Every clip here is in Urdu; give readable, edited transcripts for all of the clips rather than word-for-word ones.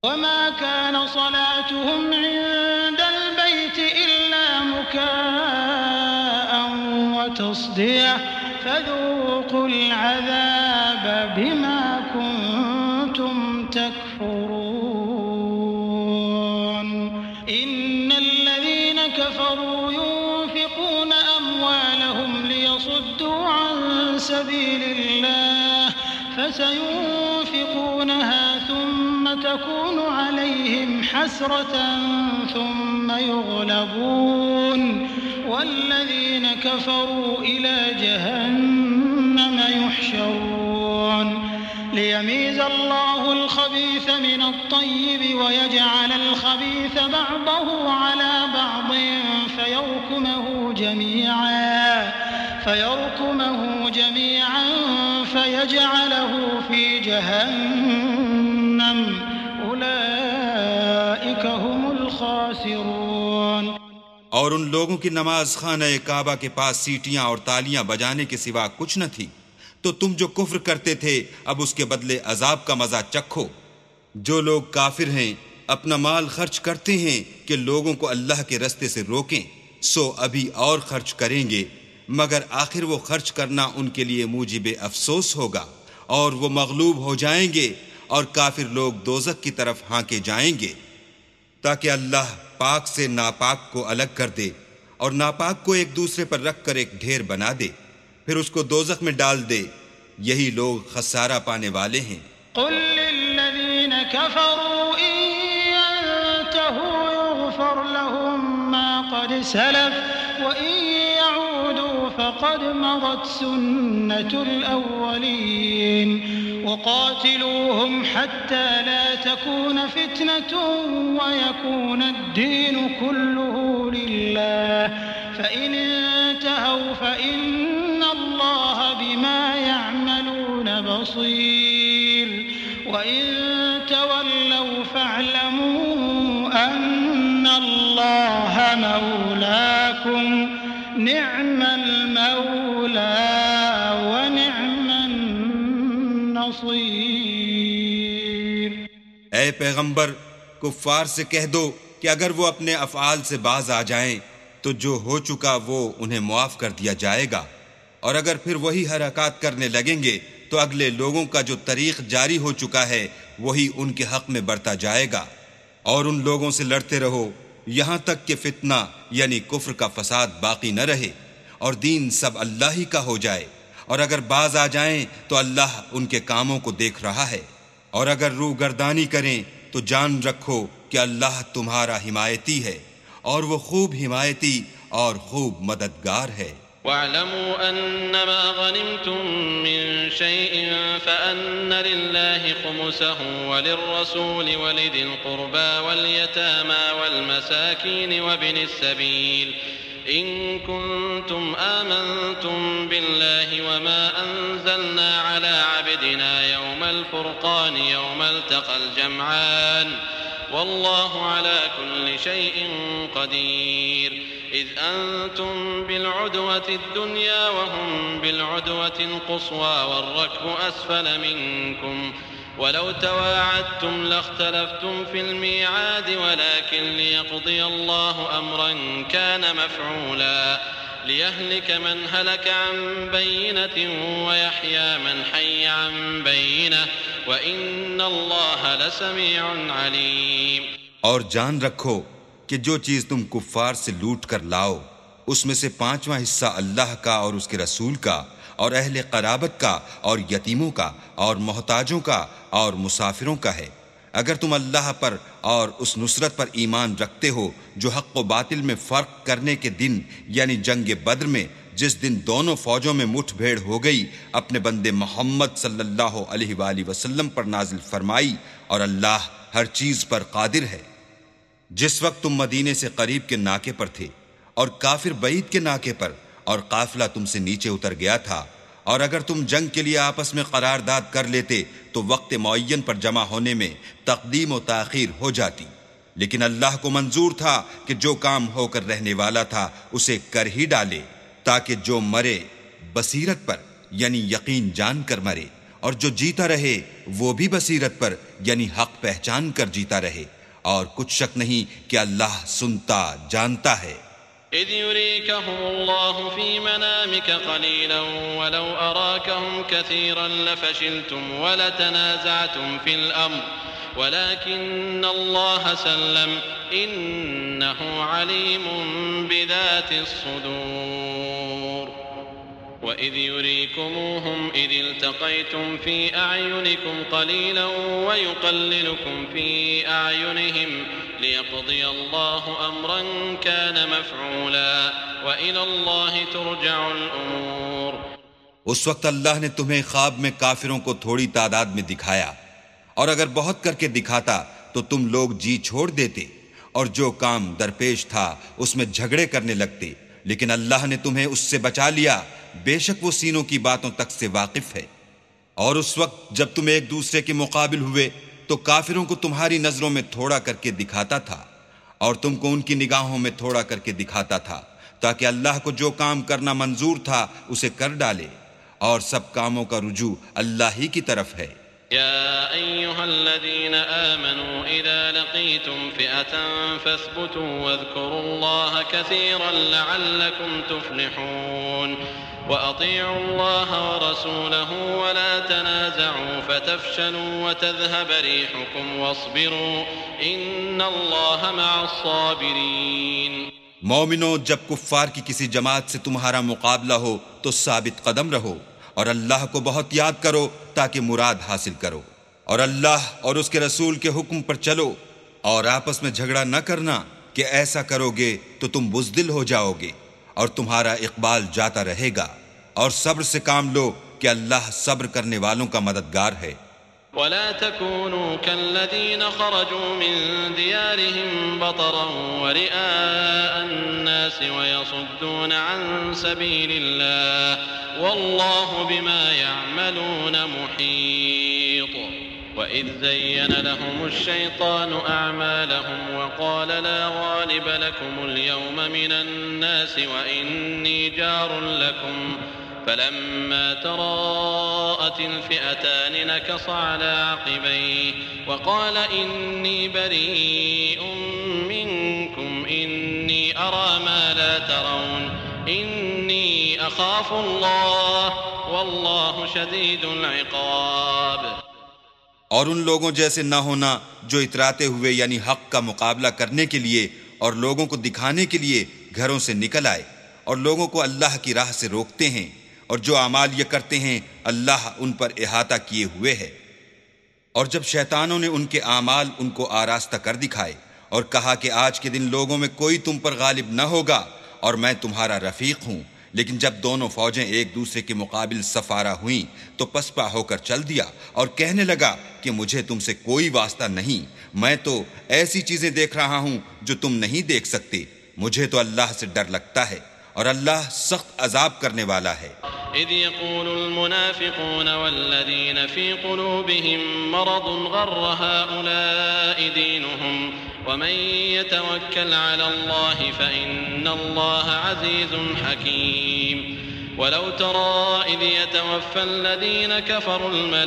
وما كان صلاتهم عند البيت إلا مكاء وتصدية فذوقوا العذاب بما كنتم تكفرون إن الذين كفروا ينفقون أموالهم ليصدوا عن سبيل الله فسينفقونها ثم تكون عليهم حسرة ثم يغلبون والذين كفروا إلى جهنم يحشرون ليميز الله الخبيث من الطيب ويجعل الخبيث بعضه على بعض فيركمه جميعا فيجعله في جهنم أولئك هم الخاسرون۔ اور ان لوگوں کی نماز خانہ کعبہ کے پاس سیٹیاں اور تالیاں بجانے کے سوا کچھ نہ تھی، تو تم جو کفر کرتے تھے اب اس کے بدلے عذاب کا مزہ چکھو۔ جو لوگ کافر ہیں اپنا مال خرچ کرتے ہیں کہ لوگوں کو اللہ کے رستے سے روکیں، سو ابھی اور خرچ کریں گے، مگر آخر وہ خرچ کرنا ان کے لیے موجب افسوس ہوگا، اور وہ مغلوب ہو جائیں گے اور کافر لوگ دوزخ کی طرف ہانکے جائیں گے، تاکہ اللہ پاک سے ناپاک کو الگ کر دے اور ناپاک کو ایک دوسرے پر رکھ کر ایک ڈھیر بنا دے، پھر اس کو دوزخ میں ڈال دے۔ یہی لوگ خسارہ پانے والے ہیں۔ قل للذین کفروا ان ينتهوا يغفر لهم ما قد سلف وان يعودوا فقد مضت سنة الأولين وقاتلوهم حتى لا تكون فتنة ويكون الدين كله لله فإن انتهوا فإن الله بما يعملون بصير وإن تولوا فاعلموا أن الله مولاكم نعم المولى ونعم النصير۔ اے پیغمبر، کفار سے کہہ دو کہ اگر وہ اپنے افعال سے باز آ جائیں تو جو ہو چکا وہ انہیں معاف کر دیا جائے گا، اور اگر پھر وہی حرکات کرنے لگیں گے تو اگلے لوگوں کا جو طریق جاری ہو چکا ہے وہی ان کے حق میں برتا جائے گا، اور ان لوگوں سے لڑتے رہو یہاں تک کہ فتنہ یعنی کفر کا فساد باقی نہ رہے اور دین سب اللہ ہی کا ہو جائے، اور اگر باز آ جائیں تو اللہ ان کے کاموں کو دیکھ رہا ہے، اور اگر روح گردانی کریں تو جان رکھو کہ اللہ تمہارا حمایتی ہے، اور وہ خوب حمایتی اور خوب مددگار ہے۔ واعلموا أنما غنمتم من شيء فأن لله خمسه وللرسول ولذي القربى واليتامى والمساكين وابن السبيل إن كنتم آمنتم بالله وما أنزلنا على عبدنا يوم الفرقان يوم التقى الجمعان والله على كل شيء قدير إذ أنتم بالعدوة الدنيا وهم بالعدوة القصوى والركب أسفل منكم ولو تواعدتم لاختلفتم في الميعاد ولكن ليقضي الله أمرا كان مفعولا ليهلك من هلك عن بينة ويحيى من حي عن بينة وإن الله لسميع عليم۔ اور جان رکھو کہ جو چیز تم کفار سے لوٹ کر لاؤ اس میں سے 5واں حصہ اللہ کا اور اس کے رسول کا اور اہل قرابت کا اور یتیموں کا اور محتاجوں کا اور مسافروں کا ہے۔ اگر تم اللہ پر اور اس نصرت پر ایمان رکھتے ہو جو حق و باطل میں فرق کرنے کے دن یعنی جنگ بدر میں جس دن دونوں فوجوں میں مٹھ بھیڑ ہو گئی اپنے بندے محمد صلی اللہ علیہ وآلہ وسلم پر نازل فرمائی، اور اللہ ہر چیز پر قادر ہے۔ جس وقت تم مدینے سے قریب کے ناکے پر تھے اور کافر بعید کے ناکے پر، اور قافلہ تم سے نیچے اتر گیا تھا، اور اگر تم جنگ کے لیے آپس میں قرارداد کر لیتے تو وقت معین پر جمع ہونے میں تقدیم و تاخیر ہو جاتی، لیکن اللہ کو منظور تھا کہ جو کام ہو کر رہنے والا تھا اسے کر ہی ڈالے، تاکہ جو مرے بصیرت پر یعنی یقین جان کر مرے اور جو جیتا رہے وہ بھی بصیرت پر یعنی حق پہچان کر جیتا رہے، اور کچھ شک نہیں کہ اللہ سنتا جانتا ہے۔ إذ يريكهم الله في منامك قليلا ولو أراكهم كثيرا لفشلتم ولتنازعتم في الأمر ولكن الله سلم إنه عليم بذات الصدور وإذ يريكموهم إذ التقيتم في أعينكم قليلا ويقللكم في أعينهم ليقضي الله أمرا كان مفعولا وإلى الله ترجع الأمور۔ اس وقت اللہ نے تمہیں خواب میں کافروں کو تھوڑی تعداد میں دکھایا، اور اگر بہت کر کے دکھاتا تو تم لوگ جی چھوڑ دیتے، اور جو کام درپیش تھا اس میں جھگڑے کرنے لگتے، لیکن اللہ نے تمہیں اس سے بچا لیا، بے شک وہ سینوں کی باتوں تک سے واقف ہے۔ اور اس وقت جب تم ایک دوسرے کے مقابل ہوئے تو کافروں کو تمہاری نظروں میں تھوڑا کر کے دکھاتا تھا، اور تم کو ان کی نگاہوں میں تھوڑا کر کے دکھاتا تھا، تاکہ اللہ کو جو کام کرنا منظور تھا اسے کر ڈالے، اور سب کاموں کا رجوع اللہ ہی کی طرف ہے۔ يا أيها الذين آمنوا إذا لقيتم فئة فاثبتوا واذكروا الله كثيرا لعلكم تفلحون وأطيعوا الله ورسوله ولا تنازعوا فتفشلوا وتذهب ريحكم واصبروا إن الله مع الصابرين۔ مومنو، جب کفار کی کسی جماعت سے تمہارا مقابلہ ہو تو ثابت قدم رہو، اور اللہ کو بہت یاد کرو تاکہ مراد حاصل کرو، اور اللہ اور اس کے رسول کے حکم پر چلو، اور آپس میں جھگڑا نہ کرنا کہ ایسا کرو گے تو تم بزدل ہو جاؤ گے، اور تمہارا اقبال جاتا رہے گا، اور صبر سے کام لو کہ اللہ صبر کرنے والوں کا مددگار ہے۔ ولا تكونوا كالذين خرجوا من ديارهم بطرا ورئاء الناس ويصدون عن سبيل الله والله بما يعملون محيط۔ وإذ زين لهم الشيطان أعمالهم وقال لا غالب لكم اليوم من الناس وإني جار لكم فلما تراءت الفئتان نكص على عقبيه وقال إني بريء منكم إني أرى ما لا ترون إني أخاف الله والله شديد العقاب۔ اور ان لوگوں جیسے نہ ہونا جو اتراتے ہوئے یعنی حق کا مقابلہ کرنے کے لیے اور لوگوں کو دکھانے کے لیے گھروں سے نکل آئے، اور لوگوں کو اللہ کی راہ سے روکتے ہیں، اور جو اعمال یہ کرتے ہیں اللہ ان پر احاطہ کیے ہوئے ہے۔ اور جب شیطانوں نے ان کے اعمال ان کو آراستہ کر دکھائے اور کہا کہ آج کے دن لوگوں میں کوئی تم پر غالب نہ ہوگا اور میں تمہارا رفیق ہوں، لیکن جب دونوں فوجیں ایک دوسرے کے مقابل سفارہ ہوئیں تو پسپا ہو کر چل دیا اور کہنے لگا کہ مجھے تم سے کوئی واسطہ نہیں، میں تو ایسی چیزیں دیکھ رہا ہوں جو تم نہیں دیکھ سکتے، مجھے تو اللہ سے ڈر لگتا ہے، اور اللہ سخت عذاب کرنے والا ہے۔ إذ يقول المنافقون والذين في قلوبهم مرض غر هؤلاء دينهم ومن يتوكل على الله فإن الله عزيز حكيم۔ ولو ترى إذ يتوفى الذين كفروا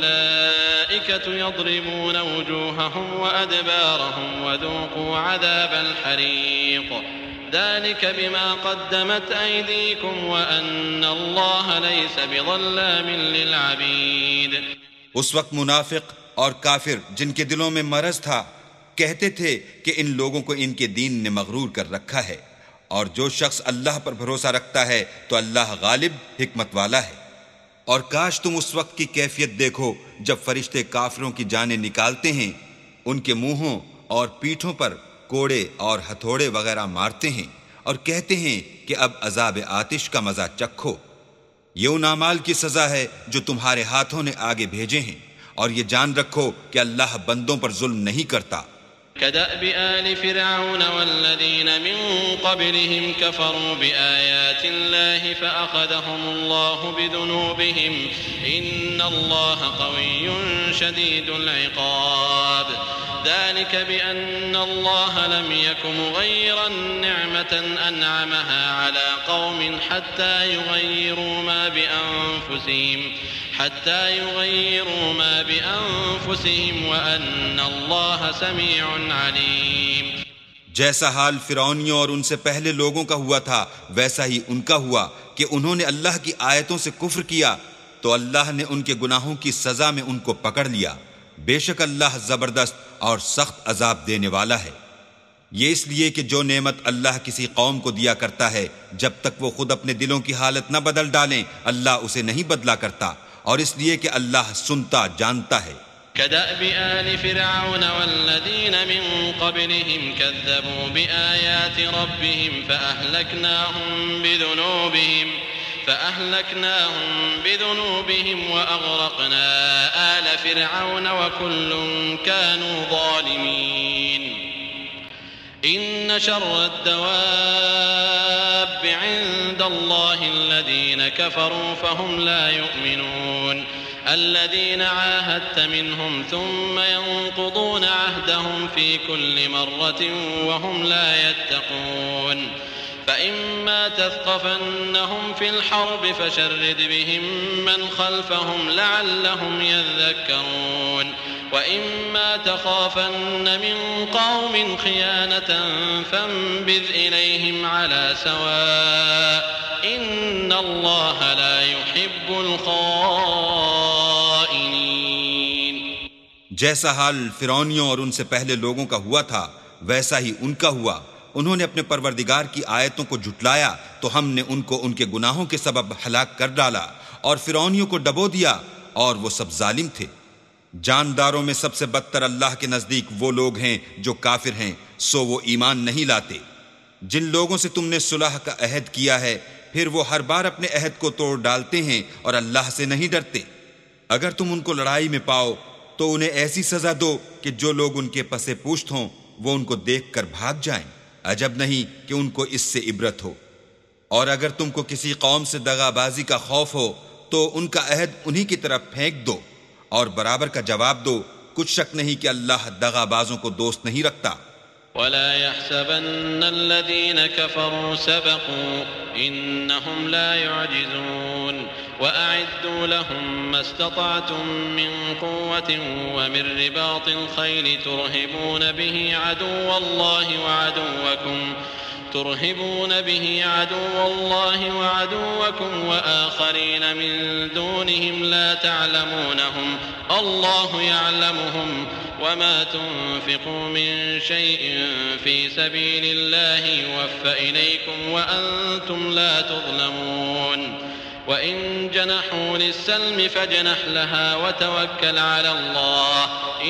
الملائكة يضربون وجوههم وأدبارهم وذوقوا عذاب الحريق ذلك بما قدمت أيديكم وأن الله ليس بظلام للعبيد۔ اس وقت منافق اور کافر جن کے دلوں میں مرض تھا کہتے تھے کہ ان لوگوں کو ان کے دین نے مغرور کر رکھا ہے، اور جو شخص اللہ پر بھروسہ رکھتا ہے تو اللہ غالب حکمت والا ہے۔ اور کاش تم اس وقت کی کیفیت دیکھو جب فرشتے کافروں کی جانیں نکالتے ہیں، ان کے منہوں اور پیٹھوں پر کوڑے اور ہتھوڑے وغیرہ مارتے ہیں اور کہتے ہیں کہ اب عذاب آتش کا مزہ چکھو۔ یہ ان اعمال کی سزا ہے جو تمہارے ہاتھوں نے آگے بھیجے ہیں، اور یہ جان رکھو کہ اللہ بندوں پر ظلم نہیں کرتا۔ كدأب آل فرعون والذين من قبلهم كفروا بآيات الله فأخذهم الله بذنوبهم إن الله قوي شديد العقاب ذلك بأن الله لم يك مغيرا نعمة أنعمها على قوم حتى يغيروا ما بأنفسهم حتى يغيروا ما بأنفسهم وأن الله سميع عليم. جیسا حال فرعونیوں اور ان سے پہلے لوگوں کا ہوا تھا ویسا ہی ان کا ہوا کہ انہوں نے اللہ کی آیتوں سے کفر کیا تو اللہ نے ان کے گناہوں کی سزا میں ان کو پکڑ لیا. بے شک اللہ زبردست اور سخت عذاب دینے والا ہے. یہ اس لیے کہ جو نعمت اللہ کسی قوم کو دیا کرتا ہے جب تک وہ خود اپنے دلوں کی حالت نہ بدل ڈالیں اللہ اسے نہیں بدلا کرتا، اور اس لیے کہ اللہ سنتا جانتا ہے. كدأب آل فرعون والذين من قبلهم كذبوا بآيات ربهم فأهلكناهم بذنوبهم وأغرقنا آل فرعون وكل كانوا ظالمين. إن شر الدواب عند الله الذين كفروا فهم لا يؤمنون. الذين عاهدت منهم ثم ينقضون عهدهم في كل مرة وهم لا يتقون. فإما تثقفنهم في الحرب فشرد بهم من خلفهم لعلهم يذكرون. وإما تخافن من قوم خيانة فانبذ إليهم على سواء إن الله لا يحب الخائنين. جیسا حال فرعونیوں اور ان سے پہلے لوگوں کا ہوا تھا ویسا ہی ان کا ہوا. انہوں نے اپنے پروردگار کی آیتوں کو جھٹلایا تو ہم نے ان کو ان کے گناہوں کے سبب ہلاک کر ڈالا اور فرعونیوں کو ڈبو دیا اور وہ سب ظالم تھے. جانداروں میں سب سے بدتر اللہ کے نزدیک وہ لوگ ہیں جو کافر ہیں سو وہ ایمان نہیں لاتے. جن لوگوں سے تم نے صلح کا عہد کیا ہے پھر وہ ہر بار اپنے عہد کو توڑ ڈالتے ہیں اور اللہ سے نہیں ڈرتے. اگر تم ان کو لڑائی میں پاؤ تو انہیں ایسی سزا دو کہ جو لوگ ان کے پس پشت ہوں وہ ان کو دیکھ کر بھاگ جائیں. عجب نہیں کہ ان کو اس سے عبرت ہو. اور اگر تم کو کسی قوم سے دغا بازی کا خوف ہو تو ان کا عہد انہی کی طرف پھینک دو اور برابر کا جواب دو. کچھ شک نہیں کہ اللہ دغا بازوں کو دوست نہیں رکھتا. ولا يحسبن الذين كفروا سبقوا إنهم لا يعجزون. وأعدوا لهم ما استطعتم من قوة ومن رباط الخيل ترهبون به عدو الله وعدوكم وآخرين من دونهم لا تعلمونهم الله يعلمهم وما تنفقوا من شيء في سبيل الله يوفى إليكم وأنتم لا تظلمون. وإن جنحوا للسلم فاجنح لها وتوكل على الله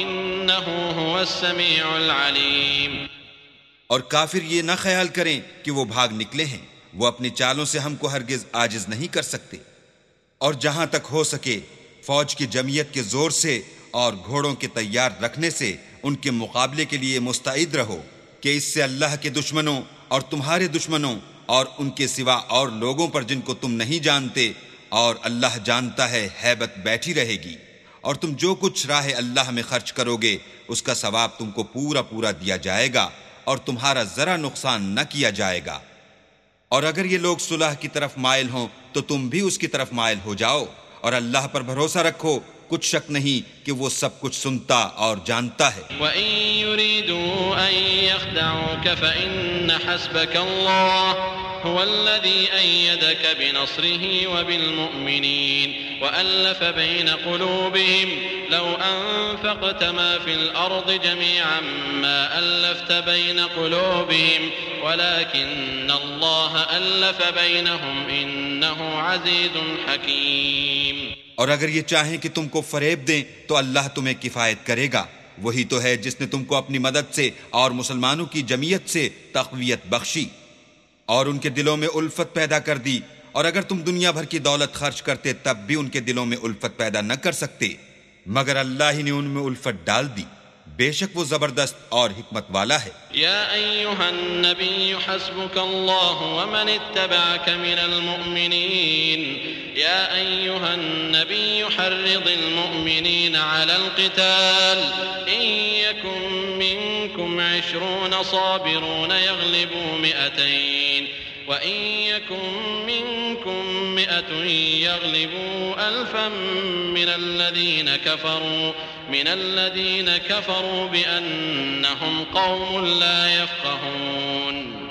إنه هو السميع العليم. اور کافر یہ نہ خیال کریں کہ وہ بھاگ نکلے ہیں، وہ اپنی چالوں سے ہم کو ہرگز عاجز نہیں کر سکتے. اور جہاں تک ہو سکے فوج کی جمعیت کے زور سے اور گھوڑوں کے تیار رکھنے سے ان کے مقابلے کے لیے مستعد رہو کہ اس سے اللہ کے دشمنوں اور تمہارے دشمنوں اور ان کے سوا اور لوگوں پر جن کو تم نہیں جانتے اور اللہ جانتا ہے ہیبت بیٹھی رہے گی. اور تم جو کچھ راہ اللہ میں خرچ کرو گے اس کا ثواب تم کو پورا پورا دیا جائے گا اور تمہارا ذرا نقصان نہ کیا جائے گا. اور اگر یہ لوگ صلح کی طرف مائل ہوں تو تم بھی اس کی طرف مائل ہو جاؤ اور اللہ پر بھروسہ رکھو. کچھ شک نہیں کہ وہ سب کچھ سنتا اور جانتا ہے. وَإِن يُرِيدُوا أَن يَخْدَعُوكَ فَإِنَّ حَسْبَكَ اللَّهُ هُوَ الَّذِي أَيَّدَكَ بِنَصْرِهِ وَبِالْمُؤْمِنِينَ وَأَلَّفَ بَيْنَ قُلُوبِهِمْ لَوْ أَنفَقْتَ مَا فِي الْأَرْضِ جَمِيعًا مَا أَلَّفْتَ بَيْنَ قُلُوبِهِمْ وَلَكِنَّ اللَّهَ أَلَّفَ بَيْنَهُمْ إِنَّهُ عَزِيزٌ حَكِيمٌ. اور اگر یہ چاہیں کہ تم کو فریب دیں تو اللہ تمہیں کفایت کرے گا. وہی تو ہے جس نے تم کو اپنی مدد سے اور مسلمانوں کی جمعیت سے تقویت بخشی اور ان کے دلوں میں الفت پیدا کر دی. اور اگر تم دنیا بھر کی دولت خرچ کرتے تب بھی ان کے دلوں میں الفت پیدا نہ کر سکتے مگر اللہ ہی نے ان میں الفت ڈال دی. بے شک وہ زبردست اور حکمت والا ہے. يا أيها النبي حسبك الله ومن اتبعك من المؤمنين. يا أيها النبي حرض المؤمنين على القتال إن يكن منكم 20 صابرون يغلبوا 200 وإن يكن منكم 100 يغلبوا 1000 من الذين كفروا بأنهم قوم لا يفقهون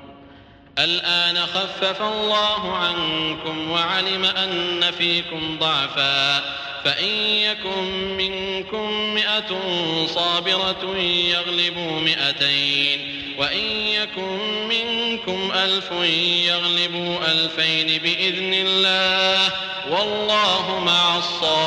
الآن خفف الله عنكم وعلم أن فيكم ضعفا فإن يكن منكم 100 صابرة يغلبوا 200 وإن يكن منكم 1000 يغلبوا 2000 بإذن الله والله مع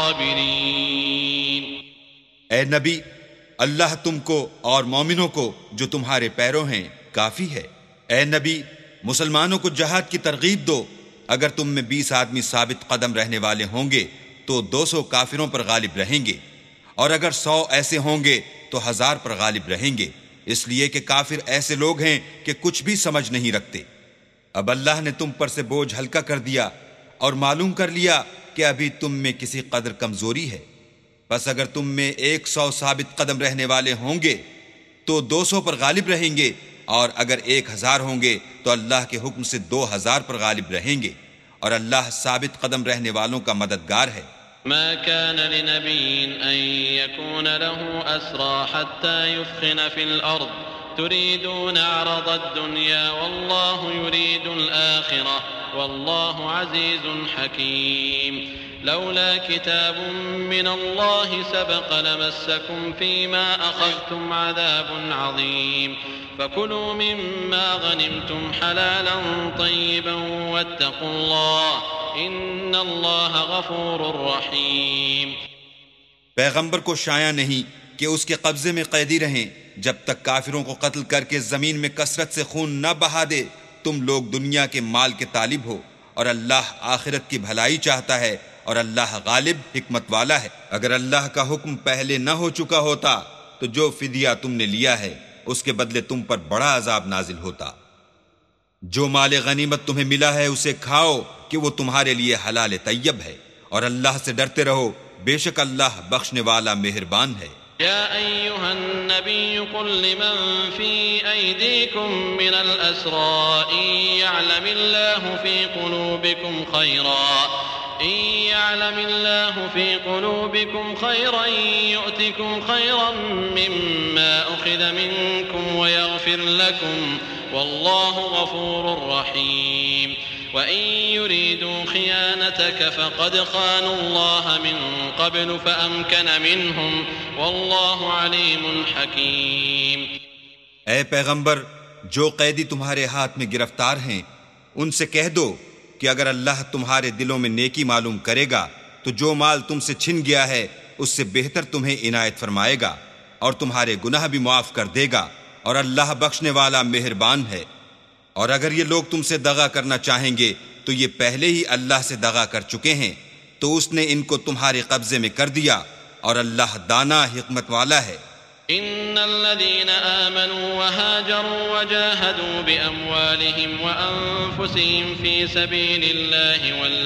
الصابرين۔ اے نبی، اللہ تم کو اور مومنوں کو جو تمہارے پیرو ہیں کافی ہے۔ اے نبی، مسلمانوں کو جہاد کی ترغیب دو۔ اگر تم میں 20 آدمی ثابت قدم رہنے والے ہوں گے تو 200 کافروں پر غالب رہیں گے، اور اگر 100 ایسے ہوں گے تو 1000 پر غالب رہیں گے، اس لیے کہ کافر ایسے لوگ ہیں کہ کچھ بھی سمجھ نہیں رکھتے۔ اب اللہ نے تم پر سے بوجھ ہلکا کر دیا اور معلوم کر لیا کہ ابھی تم میں کسی قدر کمزوری ہے، پس اگر تم میں 100 ثابت قدم رہنے والے ہوں گے تو 200 پر غالب رہیں گے، اور اگر 1000 ہوں گے تو اللہ کے حکم سے 2000 پر غالب رہیں گے، اور اللہ ثابت قدم رہنے والوں کا مددگار ہے۔ ما كان لنبي أن يكون له أسرى حتى يثخن في الأرض تريدون عرض الدنيا والله يريد الآخرة والله عزيز حكيم لولا كتاب من الله سبق لمسكم فيما أخذتم عذاب عظيم فكلوا مما غنمتم حلالا طيبا واتقوا الله ان اللہ غفور رحیم۔ پیغمبر کو شایع نہیں کہ اس کے قبضے میں قیدی رہیں جب تک کافروں کو قتل کر کے زمین میں کثرت سے خون نہ بہا دے۔ تم لوگ دنیا کے مال کے طالب ہو اور اللہ آخرت کی بھلائی چاہتا ہے، اور اللہ غالب حکمت والا ہے۔ اگر اللہ کا حکم پہلے نہ ہو چکا ہوتا تو جو فدیہ تم نے لیا ہے اس کے بدلے تم پر بڑا عذاب نازل ہوتا۔ جو مال غنیمت تمہیں ملا ہے اسے کھاؤ کہ وہ تمہارے لیے حلال طیب ہے، اور اللہ سے ڈرتے رہو، بے شک اللہ بخشنے والا مہربان ہے۔ یا ایہا النبی قل لمن فی ایدیکم من الاسراء ان یعلم اللہ فی قلوبکم خیرا یؤتکم خیرا مما اخذ منکم ویغفر لکم واللہ غفور رحیم وَإِن يُرِيدُوا خِيَانَتَكَ فَقَدْ خَانُوا اللَّهَ مِن قَبْلُ فَأَمْكَنَ مِنْهُمْ وَاللَّهُ عَلِيمٌ حَكِيمٌ۔ اے پیغمبر، جو قیدی تمہارے ہاتھ میں گرفتار ہیں ان سے کہہ دو کہ اگر اللہ تمہارے دلوں میں نیکی معلوم کرے گا تو جو مال تم سے چھن گیا ہے اس سے بہتر تمہیں عنایت فرمائے گا، اور تمہارے گناہ بھی معاف کر دے گا، اور اللہ بخشنے والا مہربان ہے۔ اور اگر یہ لوگ تم سے دغا کرنا چاہیں گے تو یہ پہلے ہی اللہ سے دغا کر چکے ہیں، تو اس نے ان کو تمہارے قبضے میں کر دیا، اور اللہ دانا حکمت والا ہے۔ ان الذين آمنوا وهاجروا وجاهدوا بأموالهم وأنفسهم في سبيل الله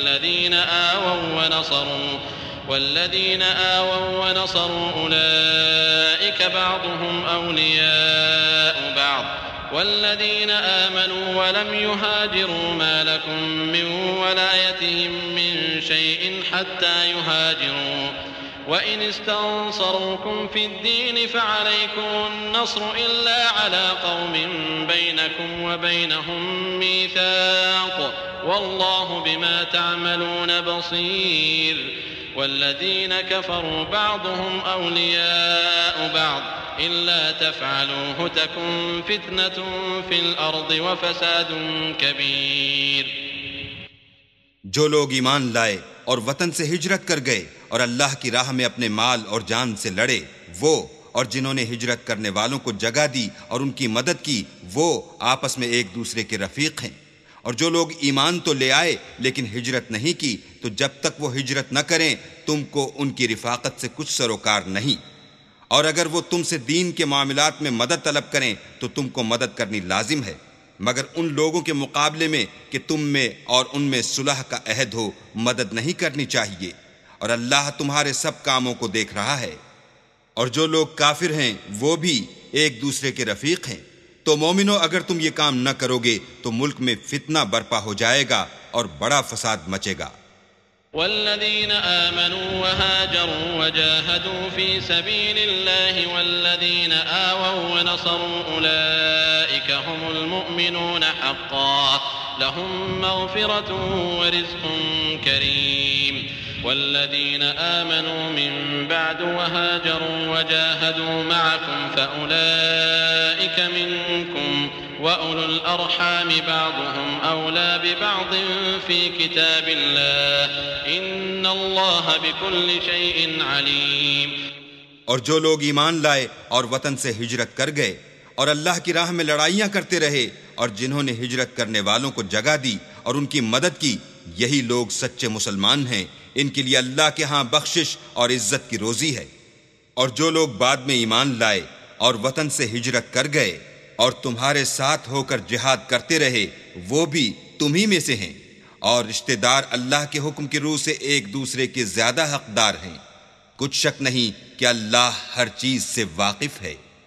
والذين آووا ونصروا أولئك بعضهم أولياء بعض والذين آمنوا ولم يهاجروا ما لكم من ولايتهم من شيء حتى يهاجروا وإن استنصروكم في الدين فعليكم النصر إلا على قوم بينكم وبينهم ميثاق والله بما تعملون بصير والذين كفروا بعضهم أولياء بعض إلا تفعلوه تكن فتنة في الأرض وفساد كبير۔ جو لوگ ایمان لائے اور وطن سے ہجرت کر گئے اور اللہ کی راہ میں اپنے مال اور جان سے لڑے، وہ اور جنہوں نے ہجرت کرنے والوں کو جگہ دی اور ان کی مدد کی، وہ آپس میں ایک دوسرے کے رفیق ہیں۔ اور جو لوگ ایمان تو لے آئے لیکن ہجرت نہیں کی، تو جب تک وہ ہجرت نہ کریں تم کو ان کی رفاقت سے کچھ سروکار نہیں، اور اگر وہ تم سے دین کے معاملات میں مدد طلب کریں تو تم کو مدد کرنی لازم ہے، مگر ان لوگوں کے مقابلے میں کہ تم میں اور ان میں صلح کا عہد ہو مدد نہیں کرنی چاہیے، اور اللہ تمہارے سب کاموں کو دیکھ رہا ہے۔ اور جو لوگ کافر ہیں وہ بھی ایک دوسرے کے رفیق ہیں، تو مومنو اگر تم یہ کام نہ کرو گے تو ملک میں فتنہ برپا ہو جائے گا اور بڑا فساد مچے گا۔ والذين آمنوا وهاجروا وجاهدوا في سبيل الله والذين آووا ونصروا أولئك هم المؤمنون حقا لهم مغفرة ورزق كريم والذين آمنوا من بعد وهاجروا وجاهدوا معكم فأولئك منكم وأولو الأرحام بعضهم أولى ببعض في كتاب الله إن الله بكل شيء عليم۔ اور جو لوگ ایمان لائے اور وطن سے ہجرت کر گئے اور اللہ کی راہ میں لڑائیاں کرتے رہے اور جنہوں نے ہجرت کرنے والوں کو جگہ دی اور ان کی مدد کی، یہی لوگ سچے مسلمان ہیں، ان کے لیے اللہ کے ہاں بخشش اور عزت کی روزی ہے۔ اور جو لوگ بعد میں ایمان لائے اور وطن سے ہجرت کر گئے اور تمہارے ساتھ ہو کر جہاد کرتے رہے، وہ بھی تمہیں میں سے ہیں، اور رشتہ دار اللہ کے حکم کی روح سے ایک دوسرے کے زیادہ حقدار ہیں۔ کچھ شک نہیں کہ اللہ ہر چیز سے واقف ہے۔